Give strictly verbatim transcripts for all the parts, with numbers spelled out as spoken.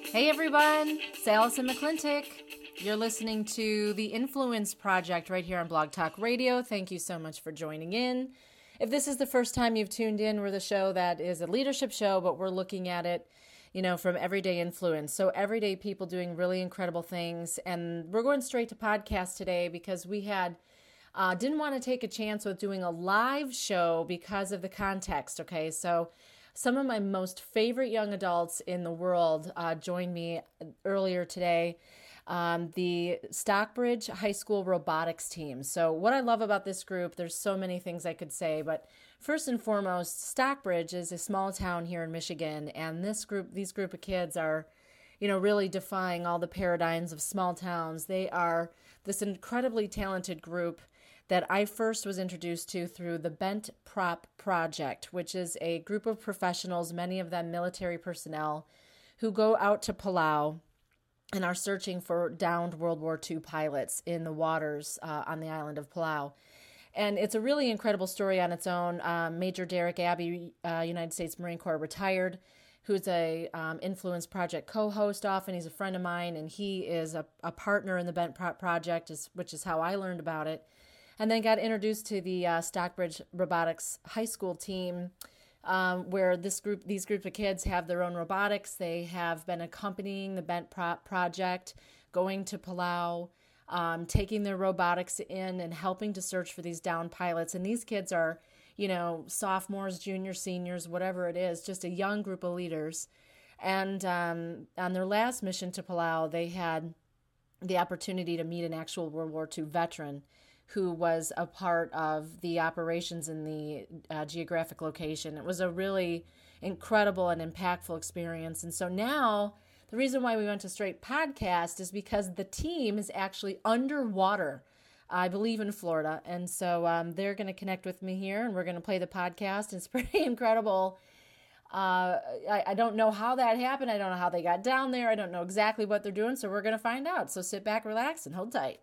Hey everyone, it's Allison McClintock. You're listening to The Influence Project right here on Blog Talk Radio. Thank you so much for joining in. If this is the first time you've tuned in, we're the show that is a leadership show, but we're looking at it, you know, from everyday influence. So everyday people doing really incredible things. And we're going straight to podcast today because we had uh, didn't want to take a chance with doing a live show because of the context. Okay, so some of my most favorite young adults in the world uh, joined me earlier today. Um, the Stockbridge High School robotics team. So what I love about this group, there's so many things I could say, but first and foremost, Stockbridge is a small town here in Michigan, and this group, these group of kids are, you know, really defying all the paradigms of small towns. They are this incredibly talented group that I first was introduced to through the Bent Prop Project, which is a group of professionals, many of them military personnel, who go out to Palau and are searching for downed World War Two pilots in the waters uh, on the island of Palau. And it's a really incredible story on its own. Um, Major Derek Abbey, uh, United States Marine Corps retired, who's a um, Influence Project co-host often. He's a friend of mine, and he is a, a partner in the Bent Prop Project, is, which is how I learned about it. And then got introduced to the uh, Stockbridge Robotics High School team, um, where this group, these group of kids have their own robotics. They have been accompanying the Bent Prop Project, going to Palau, um, taking their robotics in and helping to search for these downed pilots. And these kids are, you know, sophomores, juniors, seniors, whatever it is, just a young group of leaders. And um, on their last mission to Palau, they had the opportunity to meet an actual World War Two veteran who was a part of the operations in the uh, geographic location. It was a really incredible and impactful experience. And so now, the reason why we went to straight podcast is because the team is actually underwater, I believe in Florida. And so um, they're going to connect with me here, and we're going to play the podcast. It's pretty incredible. Uh, I, I don't know how that happened. I don't know how they got down there. I don't know exactly what they're doing, so we're going to find out. So sit back, relax, and hold tight.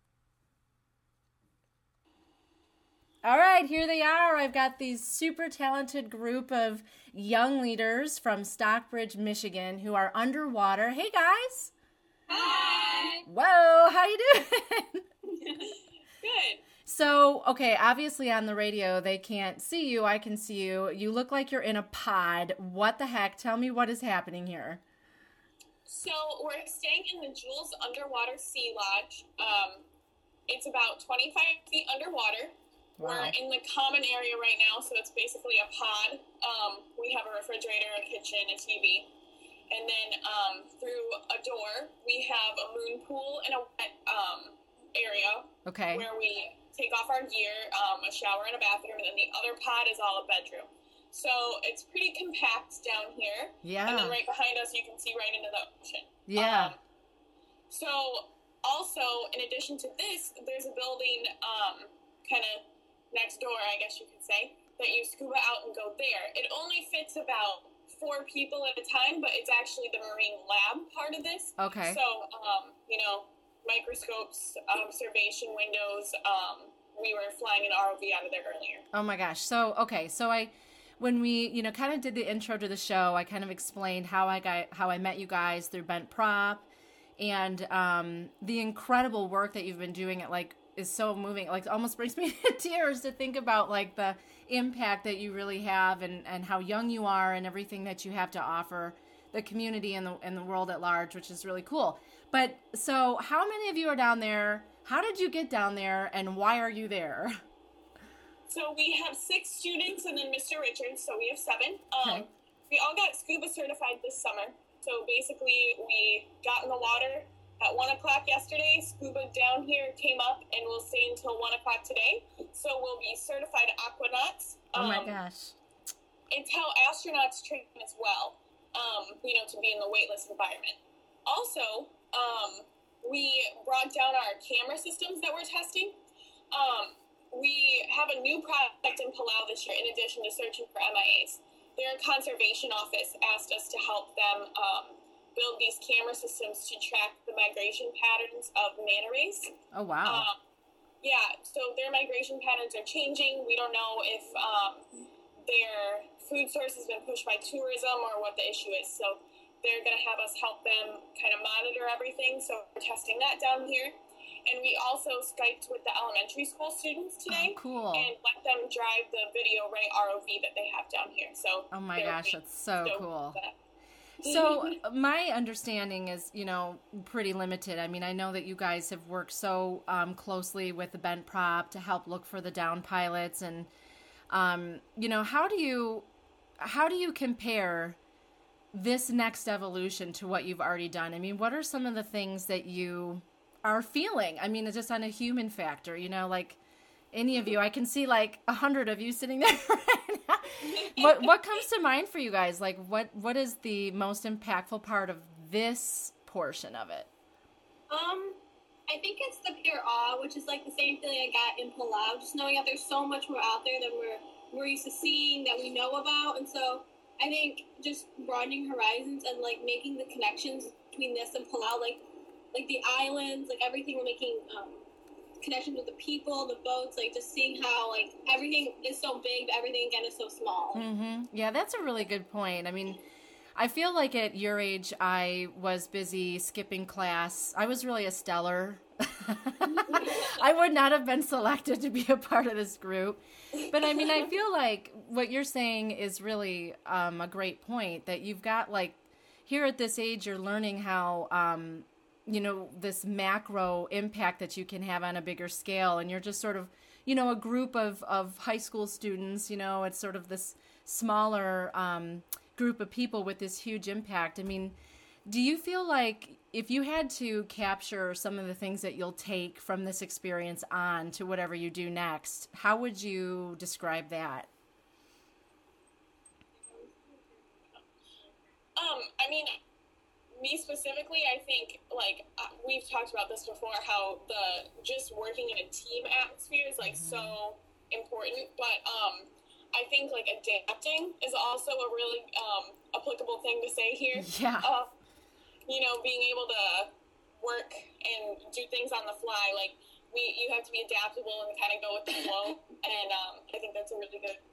All right, here they are. I've got these super talented group of young leaders from Stockbridge, Michigan, who are underwater. Hey, guys. Hi. Whoa, how you doing? Good. So, okay, obviously on the radio, they can't see you. I can see you. You look like you're in a pod. What the heck? Tell me what is happening here. So, we're staying in the Jules Underwater Sea Lodge. Um, it's about twenty-five feet underwater. Wow. We're in the common area right now, so it's basically a pod. Um, we have a refrigerator, a kitchen, a T V. And then um, through a door, we have a moon pool and a wet um, area Okay. where we take off our gear, um, a shower and a bathroom, and then the other pod is all a bedroom. So it's pretty compact down here. Yeah. And then right behind us, you can see right into the ocean. Yeah. Um, so also, in addition to this, there's a building um, kind of next door, I guess you could say, that you scuba out and go there. It only fits about four people at a time, but it's actually the marine lab part of this. Okay. So, um, you know, microscopes, observation windows. Um, we were flying an R O V out of there earlier. Oh my gosh. So, okay. So I, when we, you know, kind of did the intro to the show, I kind of explained how I got, how I met you guys through Bent Prop, and um, the incredible work that you've been doing at like, is so moving, like almost brings me to tears to think about like the impact that you really have, and, and how young you are, and everything that you have to offer the community and the and the world at large, which is really cool. But so how many of you are down there? How did you get down there, and why are you there? So we have six students and then Mister Richards, so we have seven. Um, Okay. We all got scuba certified this summer. So basically we got in the water at one o'clock yesterday, scuba down here came up, and we'll stay until one o'clock today. So we'll be certified aquanauts. Oh my um, gosh. It's how astronauts train as well, um, you know, to be in the weightless environment. Also, um, we brought down our camera systems that we're testing. Um, we have a new project in Palau this year, in addition to searching for M I As. Their conservation office asked us to help them um, build these camera systems to track the migration patterns of manta rays. Oh, wow. Um, yeah, so their migration patterns are changing. We don't know if um, their food source has been pushed by tourism or what the issue is. So they're going to have us help them kind of monitor everything. So we're testing that down here. And we also Skyped with the elementary school students today. Oh, cool. And let them drive the Video Ray R O V that they have down here. So oh my gosh, that's so cool. That. So my understanding is, you know, pretty limited. I mean, I know that you guys have worked so um, closely with the Bent Prop to help look for the down pilots, and um, you know, how do you how do you compare this next evolution to what you've already done? I mean, what are some of the things that you are feeling? I mean, it's just on a human factor, you know, like any of you, I can see like a hundred of you sitting there right now. What what comes to mind for you guys? Like, what what is the most impactful part of this portion of it? Um, I think it's the pure awe, which is like the same feeling I got in Palau, just knowing that there's so much more out there than we're we're used to seeing, that we know about. And so I think just broadening horizons and like making the connections between this and Palau, like like the islands, like everything, we're making um, connections with the people, the boats, like just seeing how like everything is so big, but everything again is so small. Mm-hmm. Yeah, that's a really good point. I mean, I feel like at your age, I was busy skipping class. I was really a stellar. I would not have been selected to be a part of this group. But I mean, I feel like what you're saying is really um, a great point, that you've got like, here at this age, you're learning how, um, you know, this macro impact that you can have on a bigger scale. And you're just sort of, you know, a group of, of high school students, you know, it's sort of this smaller um, group of people with this huge impact. I mean, do you feel like if you had to capture some of the things that you'll take from this experience on to whatever you do next, how would you describe that? Um, I mean, me specifically, I think, like, uh, we've talked about this before, how the just working in a team atmosphere is, like, mm-hmm. so important. But um, I think, like, adapting is also a really um, applicable thing to say here. Yeah. Uh, you know, being able to work and do things on the fly. Like, we, you have to be adaptable and kind of go with the flow. And um, I think that's a really good.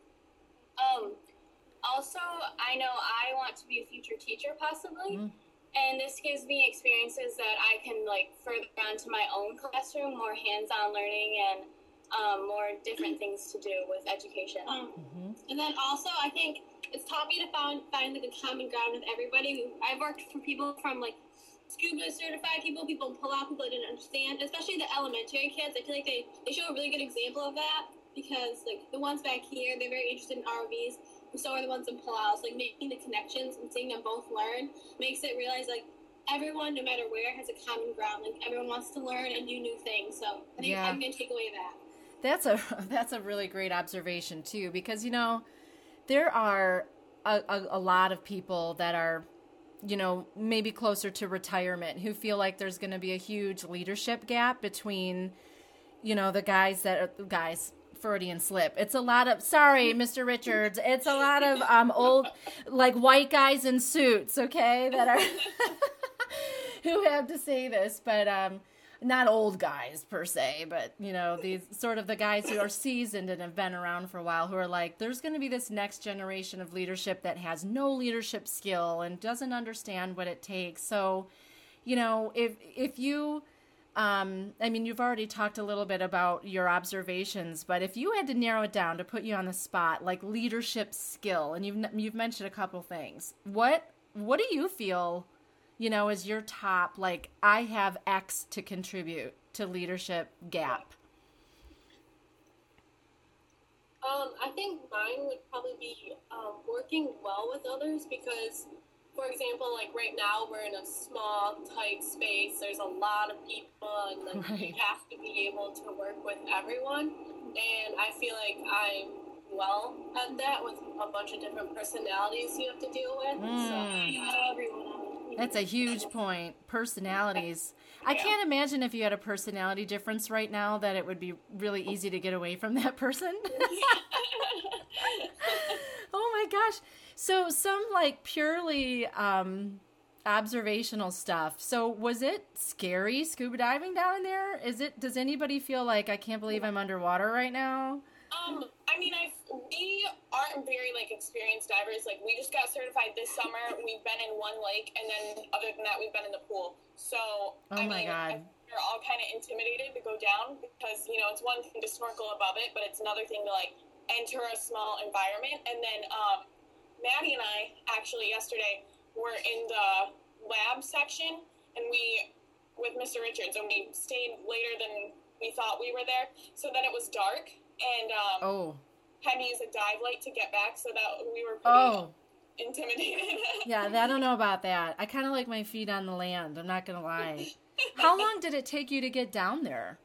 Um, also, I know I want to be a future teacher, possibly. Mm-hmm. And this gives me experiences that I can, like, further onto my own classroom, more hands-on learning and um, more different things to do with education. Um, mm-hmm. And then also, I think it's taught me to find, find like, a common ground with everybody. I've worked for people from, like, scuba certified people, people pull out, people I didn't understand, especially the elementary kids. I feel like they, they show a really good example of that, because, like, the ones back here, they're very interested in R O Vs. So are the ones in Palau. So, like, making the connections and seeing them both learn makes it realize, like, everyone, no matter where, has a common ground. Like, everyone wants to learn and do new things. So I think yeah. I'm going to take away that. That's a that's a really great observation too, because, you know, there are a, a, a lot of people that are, you know, maybe closer to retirement, who feel like there's going to be a huge leadership gap between, you know, the guys that are guys. Freudian slip. It's a lot of, sorry, Mister Richards, it's a lot of um old, like, white guys in suits, okay, that are, who have to say this, but um, not old guys per se, but, you know, these sort of the guys who are seasoned and have been around for a while, who are like, there's going to be this next generation of leadership that has no leadership skill and doesn't understand what it takes. So, you know, if if you... Um, I mean, you've already talked a little bit about your observations, but if you had to narrow it down to put you on the spot, like leadership skill, and you've you've mentioned a couple things, what what do you feel, you know, is your top, like, I have X to contribute to leadership gap? Um, I think mine would probably be um, working well with others, because, for example, like right now we're in a small, tight space. There's a lot of people, and then right. you have to be able to work with everyone. And I feel like I'm well at that, with a bunch of different personalities you have to deal with. Mm. So, uh, everyone. That's a huge point. Personalities. Yeah. I can't imagine if you had a personality difference right now that it would be really easy to get away from that person. Oh my gosh. So some, like, purely um, observational stuff. So was it scary scuba diving down there? Is it? Does anybody feel like, I can't believe I'm underwater right now? Um, I mean, I we aren't very like experienced divers. Like we just got certified this summer. We've been in one lake, and then other than that, we've been in the pool. So oh I my mean, God. I, we're all kind of intimidated to go down because you know it's one thing to snorkel above it, but it's another thing to like enter a small environment. And then um, Maddie and I actually yesterday were in the lab section, and we with Mister Richards, and we stayed later than we thought we were there. So then it was dark, and um, Oh. had to use a dive light to get back, so that we were pretty Oh. intimidated. Yeah, I don't know about that. I kind of like my feet on the land. I'm not going to lie. How long did it take you to get down there?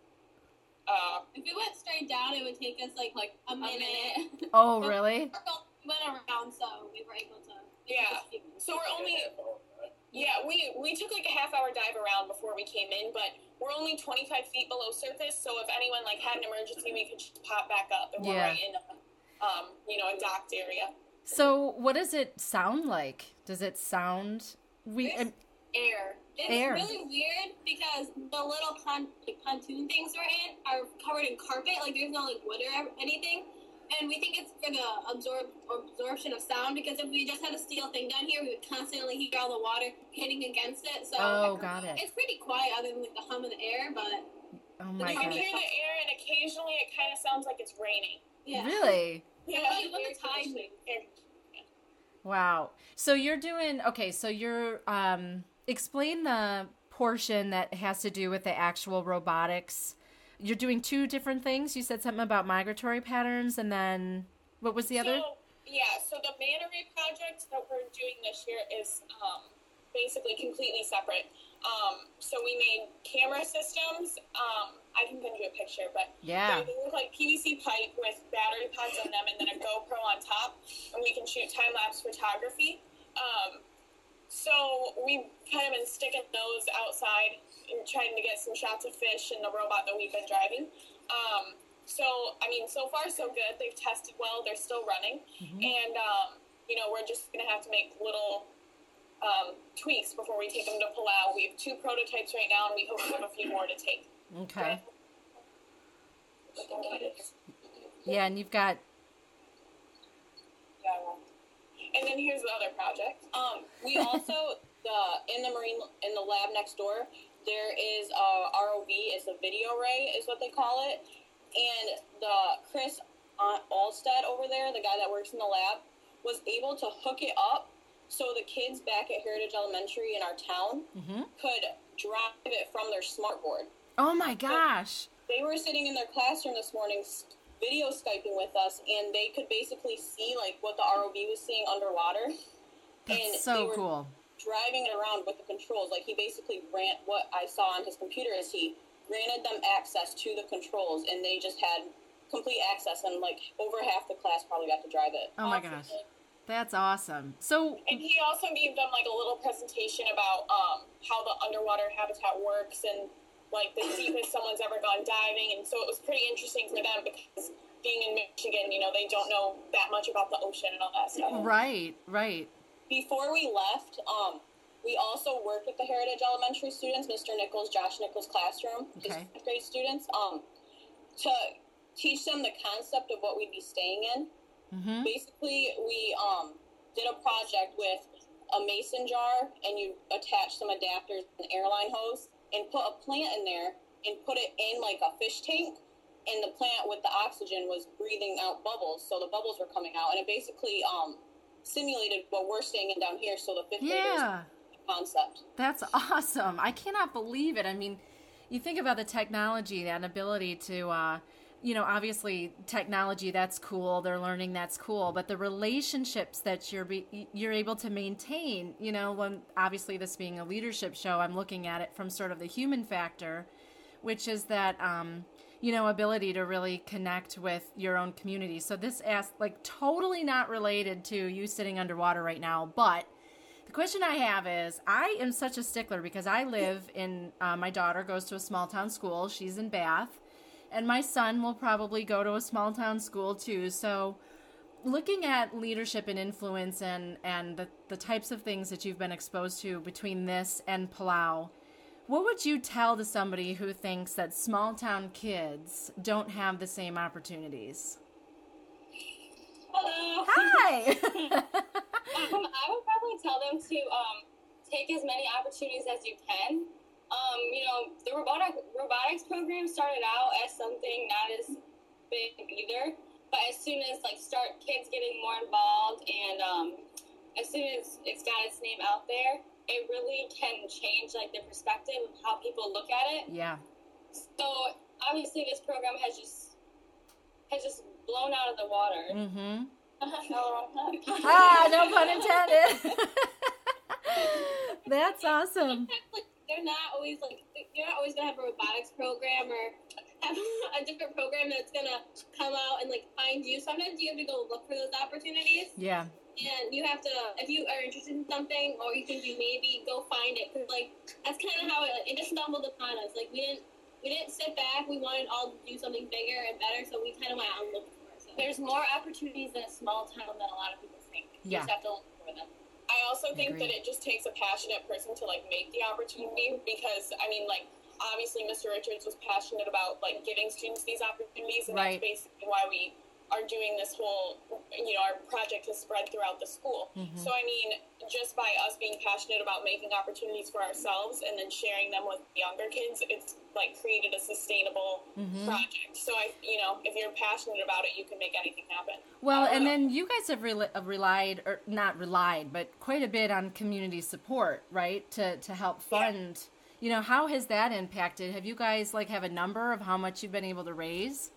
Uh, If we went straight down, it would take us like like a minute. minute. Oh, really? We went around, so we were able to. Yeah. So we're only, yeah, we, we took like a half hour dive around before we came in, but we're only twenty-five feet below surface, so if anyone like had an emergency, we could just pop back up, and we're Yeah. right in a, um, you know, a docked area. So what does it sound like? Does it sound... we? It's um, air. It's Air. really weird because the little pon- like, pontoon things we're in are covered in carpet. Like there's no like wood or anything, and we think it's for the absorb absorption of sound. Because if we just had a steel thing down here, we would constantly hear all the water hitting against it. So Oh, got it. It's pretty quiet other than like the hum of the air, but Oh my You can God. hear the air, and occasionally it kind of sounds like it's raining. yeah. Really? Yeah, Like when the tide moves. Air- Wow. So you're doing... Okay, so you're... um. Explain the portion that has to do with the actual robotics. You're doing two different things. You said something about migratory patterns, and then what was the other? So, yeah, so the manta ray project that we're doing this year is um, basically completely separate. Um, so we made camera systems. Um, I can send you a picture, but Yeah. they, they look like P V C pipe with battery pods on them and then a GoPro on top, and we can shoot time-lapse photography. Um, So we've kind of been sticking those outside and trying to get some shots of fish and the robot that we've been driving. Um, so, I mean, so far so good. They've tested well. They're still running. Mm-hmm. And, um, you know, we're just going to have to make little um, tweaks before we take them to Palau. We have two prototypes right now, and we hope we have a few more to take. Okay. Yeah, and you've got... Yeah, I will. And then here's the other project. Um, we also the in the marine in the lab next door there is a R O V. It's a video ray, is what they call it. And the Chris Alstead over there, the guy that works in the lab, was able to hook it up so the kids back at Heritage Elementary in our town Mhm. could drive it from their smartboard. Oh my gosh. They were sitting in their classroom this morning video Skyping with us, and they could basically see like what the R O V was seeing underwater. That's and so they were cool. driving it around with the controls. Like he basically ran what I saw on his computer is he granted them access to the controls, and they just had complete access, and like over half the class probably got to drive it. Oh my gosh. That's awesome. So, And he also gave them like a little presentation about um, how the underwater habitat works and like the deepest someone's ever gone diving. And so it was pretty interesting for them because being in Michigan, you know, they don't know that much about the ocean and all that stuff. right, right. Before we left, um, we also worked with the Heritage Elementary students, Mister Nichols, Josh Nichols' classroom, his Okay. fifth grade students, um, to teach them the concept of what we'd be staying in. Mm-hmm. Basically, we um, did a project with a mason jar, and you attach some adapters and airline hose, and put a plant in there, and put it in like a fish tank, and the plant with the oxygen was breathing out bubbles, so the bubbles were coming out, and it basically um, simulated what we're staying in down here, so the fifth graders Yeah. concept. That's awesome. I cannot believe it. I mean, you think about the technology, that ability to, uh, you know, obviously technology, that's cool. They're learning, that's cool. But the relationships that you're be, you're able to maintain, you know, when obviously this being a leadership show, I'm looking at it from sort of the human factor, which is that, um, you know, ability to really connect with your own community. So this asks, like, totally not related to you sitting underwater right now, but the question I have is, I am such a stickler because I live in, uh, my daughter goes to a small town school. She's in Bath. And my son will probably go to a small town school too. So looking at leadership and influence and, and the, the types of things that you've been exposed to between this and Palau, what would you tell to somebody who thinks that small town kids don't have the same opportunities? Hello. Hi. um, I would probably tell them to um, take as many opportunities as you can. Um, you know, the robotic robotics program started out as something not as big either, but as soon as like start kids getting more involved, and um, as soon as it's got its name out there, it really can change like the perspective of how people look at it. Yeah. So obviously, this program has just has just blown out of the water. Mm-hmm. oh, Ah, no pun intended. That's awesome. Like, they're not always like you're not always gonna have a robotics program or have a different program that's gonna come out and like find you. Sometimes you have to go look for those opportunities. Yeah. And you have to, if you are interested in something or you think you maybe go find it, because like that's kind of how it, it just stumbled upon us. Like we didn't we didn't sit back. We wanted all to do something bigger and better, so we kind of went out and looked for it. So there's more opportunities in a small town than a lot of people think. You Yeah. just have to look for them. I also think Agreed. that it just takes a passionate person to like make the opportunity, because I mean, like obviously Mister Richards was passionate about like giving students these opportunities, and Right. that's basically why we are doing this whole, you know, our project has spread throughout the school. Mm-hmm. So I mean, just by us being passionate about making opportunities for ourselves and then sharing them with younger kids, it's like created a sustainable Mm-hmm. project. So I, you know, if you're passionate about it, you can make anything happen. Well, Uh, and then you guys have rel- have relied, or not relied, but quite a bit on community support, right? To to help fund. You know, how has that impacted? Have you guys like have a number of how much you've been able to raise?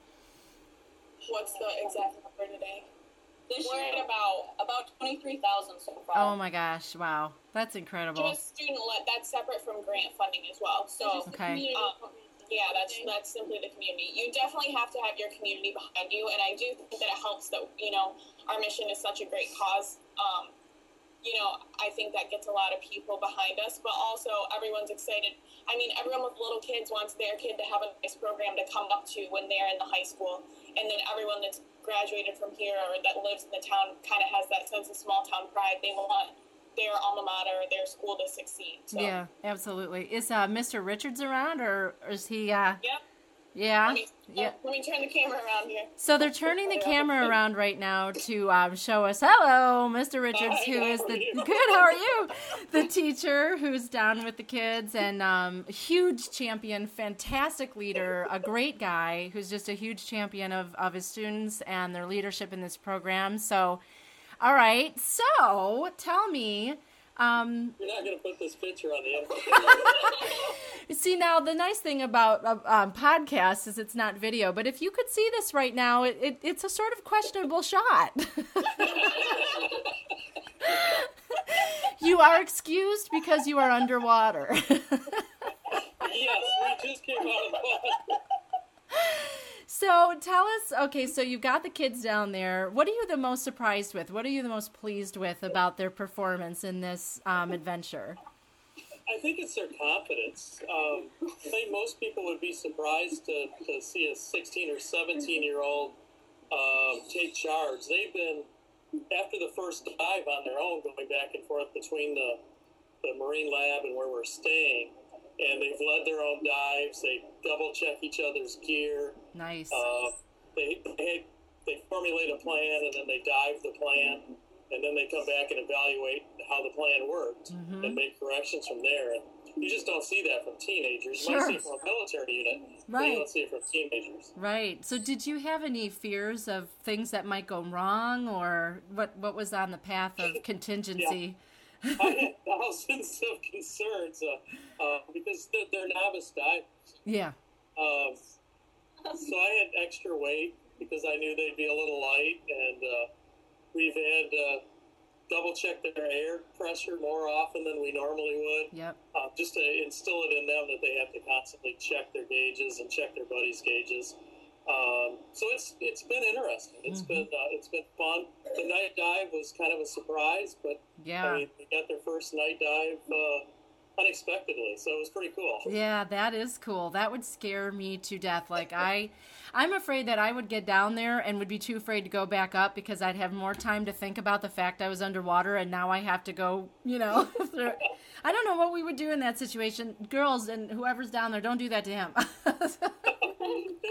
What's the exact number today? This We're year, at about about twenty-three thousand so far. Oh my gosh! Wow, that's incredible. just student led. That's separate from grant funding as well. So Okay. community um, partners. yeah, that's that's simply the community. You definitely have to have your community behind you, and I do think that it helps that you know our mission is such a great cause. Um, you know, I think that gets a lot of people behind us, but also everyone's excited. I mean, everyone with little kids wants their kid to have a nice program to come up to when they're in the high school, and then everyone that's graduated from here or that lives in the town kind of has that sense of small town pride. They want their alma mater, their school to succeed. So, Yeah, absolutely. Is uh, Mister Richards around, or is he? Uh, Yep. yeah. Let me, Yeah. let me turn the camera around here. So they're turning the camera around right now to um, show us, hello, Mister Richards, Hi, who how is are the you? good. How are you? The teacher who's down with the kids, and um, huge champion, fantastic leader, a great guy who's just a huge champion of of his students and their leadership in this program. So, all right. So tell me. Um, You're not going to put this picture on the internet. See, now the nice thing about uh, um, podcasts is it's not video, but if you could see this right now, it, it, it's a sort of questionable shot. You are excused because you are underwater. Yes, we just came out of the water. So tell us, okay, so you've got the kids down there. What are you the most surprised with? What are you the most pleased with about their performance in this um, adventure? I think it's their confidence. Um, I think most people would be surprised to, to see a sixteen or seventeen year old um, take charge. They've been, after the first dive on their own, going back and forth between the, the Marine Lab and where we're staying. And they've led their own dives. They double check each other's gear. Nice. Uh, they, they they formulate a plan and then they dive the plan, and then they come back and evaluate how the plan worked Mm-hmm. and make corrections from there. And you just don't see that from teenagers. You Sure. might see it from a military unit, but Right. you don't see it from teenagers. Right. So did you have any fears of things that might go wrong, or what, what was on the path of contingency? I had thousands of concerns uh, uh, because they're, they're novice divers. Yeah. Um, so I had extra weight because I knew they'd be a little light, and uh, we've had uh, double check their air pressure more often than we normally would, Yep. uh, just to instill it in them that they have to constantly check their gauges and check their buddies' gauges. Um, so it's it's been interesting. It's Mhm. been uh, it's been fun. The night dive was kind of a surprise, but Yeah. I mean, they got their first night dive uh, unexpectedly, so it was pretty cool. Yeah, that is cool. That would scare me to death. Like I, I'm afraid that I would get down there and would be too afraid to go back up because I'd have more time to think about the fact I was underwater and now I have to go, you know. through- I don't know what we would do in that situation. Girls and whoever's down there, don't do that to him. They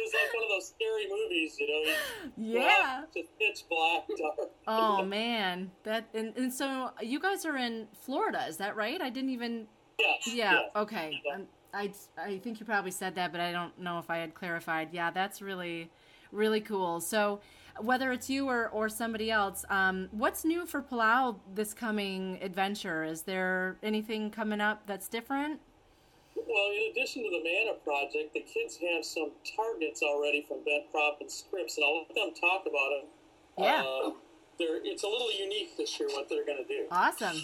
was like one of those scary movies, you know. Yeah. Just pitch black, dark. Oh man, that and, and so you guys are in Florida, is that right? I didn't even. Yes. Yeah. Yes. Okay. Yeah. Um, I I think you probably said that, but I don't know if I had clarified. Yeah, that's really, really cool. So, whether it's you or, or somebody else, um, what's new for Palau this coming adventure? Is there anything coming up that's different? Well, in addition to the Mana Project, the kids have some targets already from Bent Prop and Scripps, and I'll let them talk about it. Yeah. Uh, they're, it's a little unique this year what they're going to do. Awesome.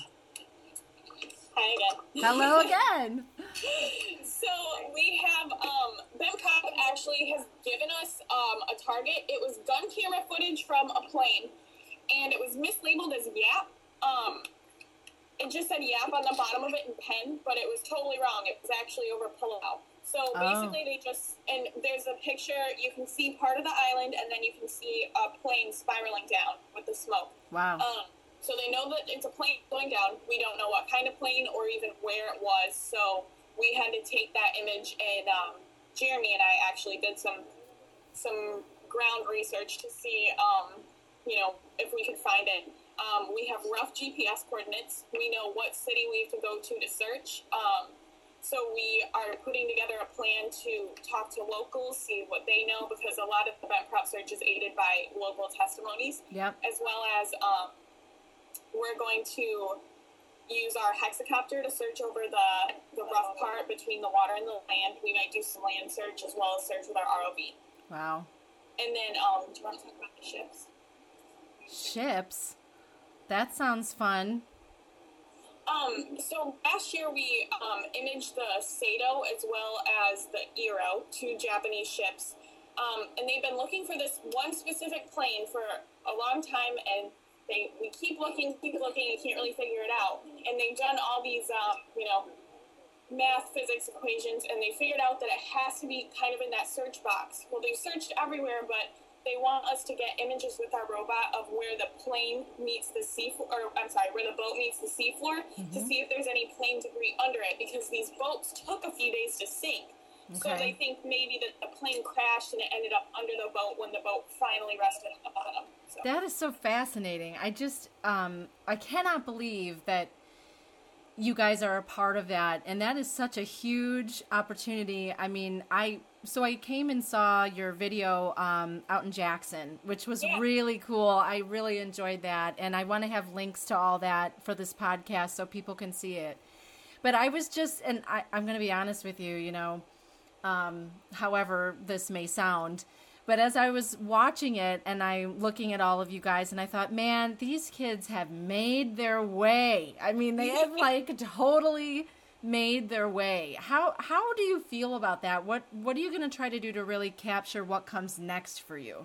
Hi again. Hello again. So we have, um, Bemcop actually has given us um, a target. It was gun camera footage from a plane, and it was mislabeled as Yap. Um, it just said Yap on the bottom of it in pen, but it was totally wrong. It was actually over Palau. So basically they just, and there's a picture, you can see part of the island, and then you can see a plane spiraling down with the smoke. Wow. Um, so they know that it's a plane going down. We don't know what kind of plane or even where it was, so we had to take that image, and um, Jeremy and I actually did some some ground research to see, um, you know, if we could find it. Um, we have rough G P S coordinates. We know what city we have to go to to search. Um, so we are putting together a plan to talk to locals, see what they know, because a lot of the Bent Prop search is aided by local testimonies, Yep. as well as um, we're going to use our hexacopter to search over the, the rough part between the water and the land. We might do some land search as well as search with our R O V. Wow. And then, um, do you want to talk about the ships? Ships? That sounds fun. Um, so last year we um, imaged the Sado as well as the Iro, two Japanese ships. Um, and they've been looking for this one specific plane for a long time, and they we keep looking, keep looking, and can't really figure it out. And they've done all these, um, you know, math, physics equations, and they figured out that it has to be kind of in that search box. Well, they've searched everywhere, but they want us to get images with our robot of where the plane meets the sea floor, or I'm sorry, where the boat meets the seafloor, mm-hmm. to see if there's any plane debris under it, because these boats took a few days to sink. Okay. So they think maybe that the plane crashed and it ended up under the boat when the boat finally rested at the bottom. So. That is so fascinating. I just, um, I cannot believe that you guys are a part of that, and that is such a huge opportunity. I mean, I so I came and saw your video um, out in Jackson, which was yeah. really cool. I really enjoyed that, and I want to have links to all that for this podcast so people can see it. But I was just, and I, I'm going to be honest with you, you know, um, however this may sound, but as I was watching it and I'm looking at all of you guys, and I thought, man, these kids have made their way. I mean, they have like totally made their way. How how do you feel about that? What what are you going to try to do to really capture what comes next for you?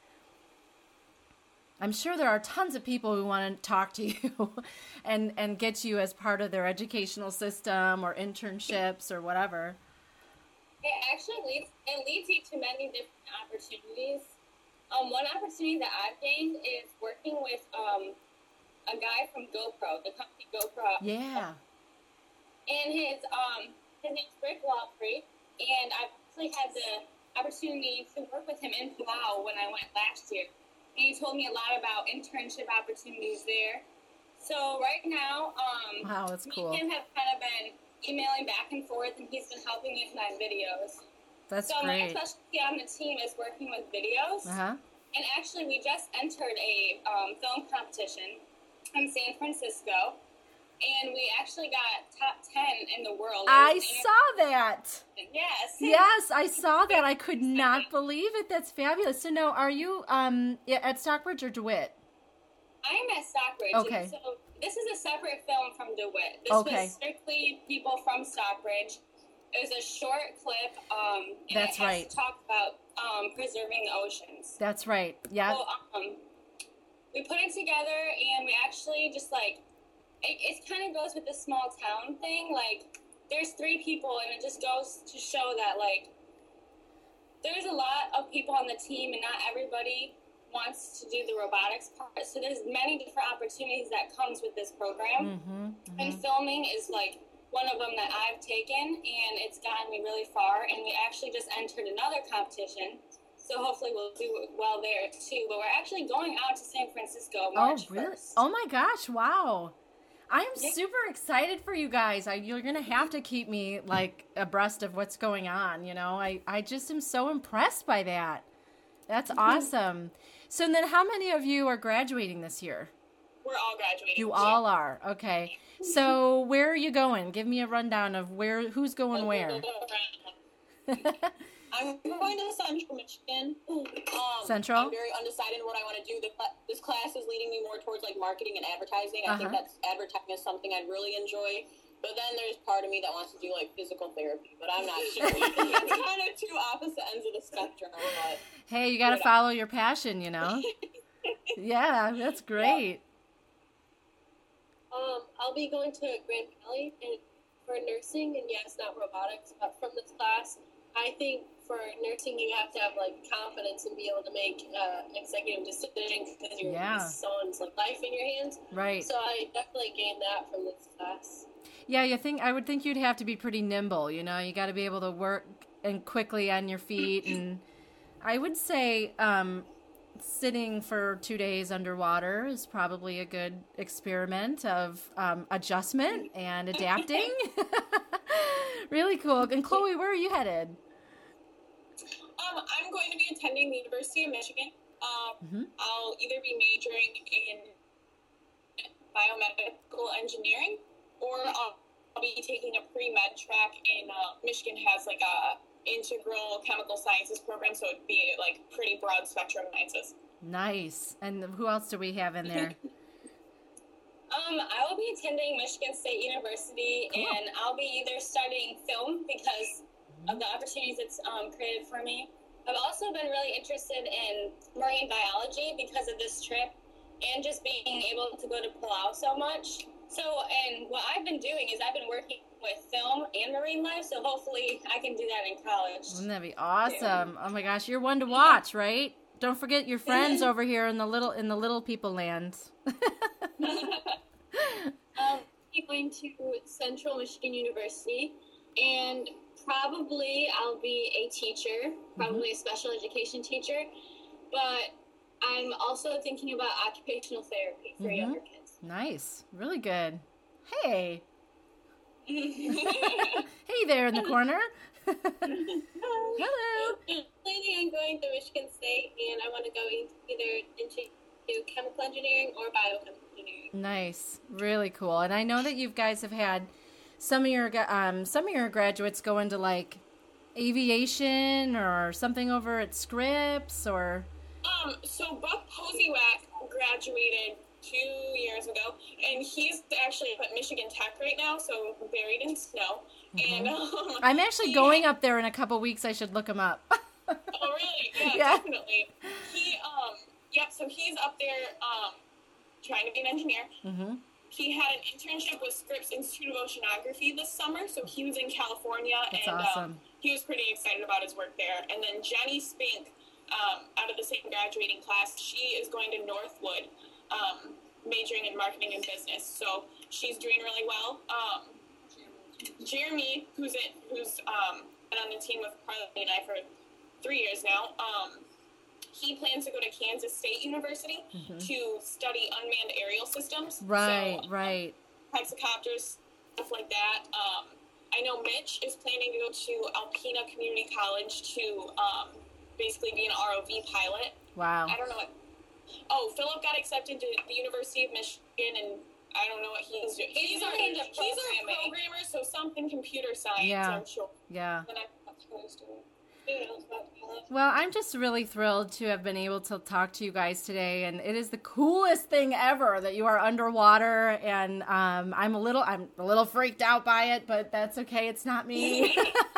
I'm sure there are tons of people who want to talk to you and and get you as part of their educational system or internships or whatever. It actually leads it leads you to many different opportunities. Um, one opportunity that I've gained is working with um, a guy from GoPro, the company GoPro. Yeah. And his um his name's Rick Walfrey, and I've actually had the opportunity to work with him in Palau when I went last year. And he told me a lot about internship opportunities there. So right now, um, wow, that's cool. me and him have kind of been emailing back and forth, and he's been helping me with my videos. That's so great. My specialty on the team is working with videos. Uh-huh. And actually, we just entered a um, film competition in San Francisco, and we actually got top ten in the world. I saw that. Yes. Yes, I saw that. I could not believe it. That's fabulous. So now, are you um at Stockbridge or DeWitt? I'm at Stockbridge. Okay. So this is a separate film from DeWitt. This okay. was strictly people from Stockbridge. It was a short clip. Um, and That's it has right. to talk about um, preserving the oceans. That's right. Yeah. So, um, we put it together, and we actually just like it. It kind of goes with the small town thing. Like, there's three people, and it just goes to show that like there's a lot of people on the team, and not everybody wants to do the robotics part. So there's many different opportunities that comes with this program. Mm-hmm, mm-hmm. And filming is like one of them that I've taken, and it's gotten me me really far, and we actually just entered another competition. So hopefully we'll do well there too. But we're actually going out to San Francisco March oh, really? first. Oh my gosh, wow. I'm super excited for you guys. I, you're going to have to keep me like abreast of what's going on. You know, I, I just am so impressed by that. That's awesome. So then how many of you are graduating this year? We're all graduating. You all are. Okay. So where are you going? Give me a rundown of where, who's going where. I'm going to Central Michigan. Um, Central? I'm very undecided what I want to do. The cl- this class is leading me more towards like marketing and advertising. I Uh-huh. think that's advertising is something I'd really enjoy. But then there's part of me that wants to do like physical therapy, but I'm not sure. It's kind of two opposite ends of the spectrum. But Hey, you got to follow your passion, you know? Yeah, that's great. Um, I'll be going to Grand Valley and for nursing, and yes, not robotics, but from this class, I think for nursing you have to have like confidence and be able to make uh, executive decisions because you're Yeah. someone's like life in your hands. Right. So I definitely gained that from this class. Yeah, you think I would think you'd have to be pretty nimble, you know. You got to be able to work and quickly on your feet, and I would say um, sitting for two days underwater is probably a good experiment of um, adjustment and adapting. Really cool. And Chloe, where are you headed? Um, I'm going to be attending the University of Michigan. Um, Mm-hmm. I'll either be majoring in biomedical engineering, or I'll, I'll be taking a pre-med track in, uh, Michigan has like a integral chemical sciences program, so it'd be like pretty broad spectrum sciences. Nice. And who else do we have in there? Um, I will be attending Michigan State University, Cool. and I'll be either studying film because of the opportunities it's um, created for me. I've also been really interested in marine biology because of this trip and just being able to go to Palau so much. So, and what I've been doing is I've been working with film and marine life, so hopefully I can do that in college. Wouldn't that be awesome? Oh my gosh, you're one to watch, right? Don't forget your friends over here in the little in the little people land. Um, I'm going to Central Michigan University, and probably I'll be a teacher, probably a special education teacher, but I'm also thinking about occupational therapy for Mhm. younger kids. Nice. Really good. Hey. Hey there in the corner. Hello. Planning on going to Michigan State, and I want to go either into chemical engineering or biochemical engineering. Nice. Really cool. And I know that you guys have had some of your um some of your graduates go into like aviation or something over at Scripps or Um, so Buck Posiewak graduated two years ago, and he's actually at Michigan Tech right now, so buried in snow. Mm-hmm. And um, I'm actually he- going up there in a couple weeks. I should look him up. Oh, really? Yeah, Yeah. definitely. He, um, yep. So he's up there, um, trying to be an engineer. Mm-hmm. He had an internship with Scripps Institute of Oceanography this summer, so he was in California, That's and awesome. um, he was pretty excited about his work there. And then Jenny Spink, um, out of the same graduating class, she is going to Northwood, um, majoring in marketing and business. So she's doing really well. Um, Jeremy, who's in, who's um, been on the team with Carly and I for three years now, um, he plans to go to Kansas State University Mhm. to study unmanned aerial systems. Right, so, right. hexacopters, stuff like that. Um, I know Mitch is planning to go to Alpena Community College to um, basically be an R O V pilot. Wow. I don't know what. Oh, Philip got accepted to the University of Michigan, and I don't know what he's doing. He's our, really into he's our programming. programmer, so something computer science, Yeah. I'm sure. Yeah. Then I that's what he's doing. Who knows about college? Well, I'm just really thrilled to have been able to talk to you guys today, and it is the coolest thing ever that you are underwater. And um, I'm a little, I'm a little freaked out by it, but that's okay. It's not me.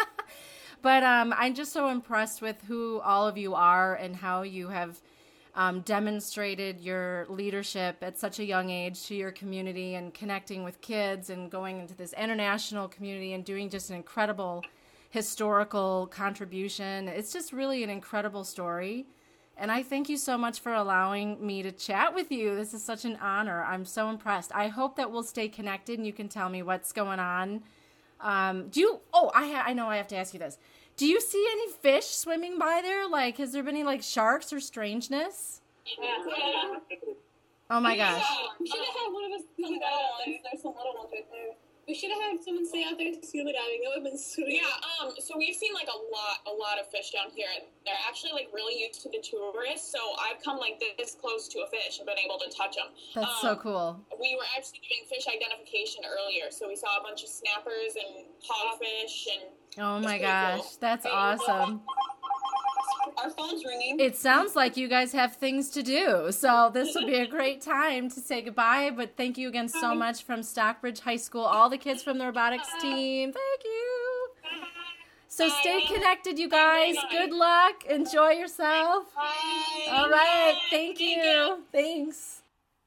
But um, I'm just so impressed with who all of you are and how you have um, demonstrated your leadership at such a young age to your community and connecting with kids and going into this international community and doing just an incredible historical contribution. It's just really an incredible story. And I thank you so much for allowing me to chat with you. This is such an honor. I'm so impressed. I hope that we'll stay connected and you can tell me what's going on Um, do you, oh, I ha- I know I have to ask you this. Do you see any fish swimming by there? Like, has there been any, like, sharks or strangeness? Yeah. Oh, my gosh. We should have had one of us scuba dive out there. There's some little ones right there. We should have had someone stay out there scuba diving. That would have been sweet. Yeah, um, so we've seen like a lot, a lot of fish down here. They're actually like really used to the tourists, so I've come like this close to a fish and been able to touch them. That's um, so cool. We were actually doing fish identification earlier, so we saw a bunch of snappers and hogfish and. Oh my pretty gosh, cool. that's awesome. Our phone's ringing. It sounds like you guys have things to do, so this will be a great time to say goodbye, but thank you again so much from Stockbridge High School, all the kids from the robotics team. Thank you. So stay connected, you guys. Good luck. Enjoy yourself. All right. Thank you. Thanks.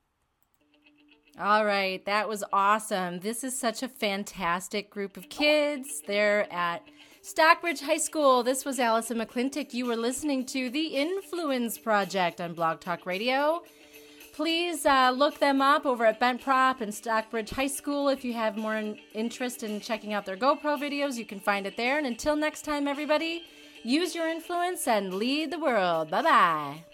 All right. That was awesome. This is such a fantastic group of kids. They're at Stockbridge High School. This was Allison McClintock. You were listening to The Influence Project on Blog Talk Radio. Please uh, look them up over at Bent Prop and Stockbridge High School. If you have more in- interest in checking out their GoPro videos, you can find it there. And until next time, everybody, use your influence and lead the world. Bye-bye.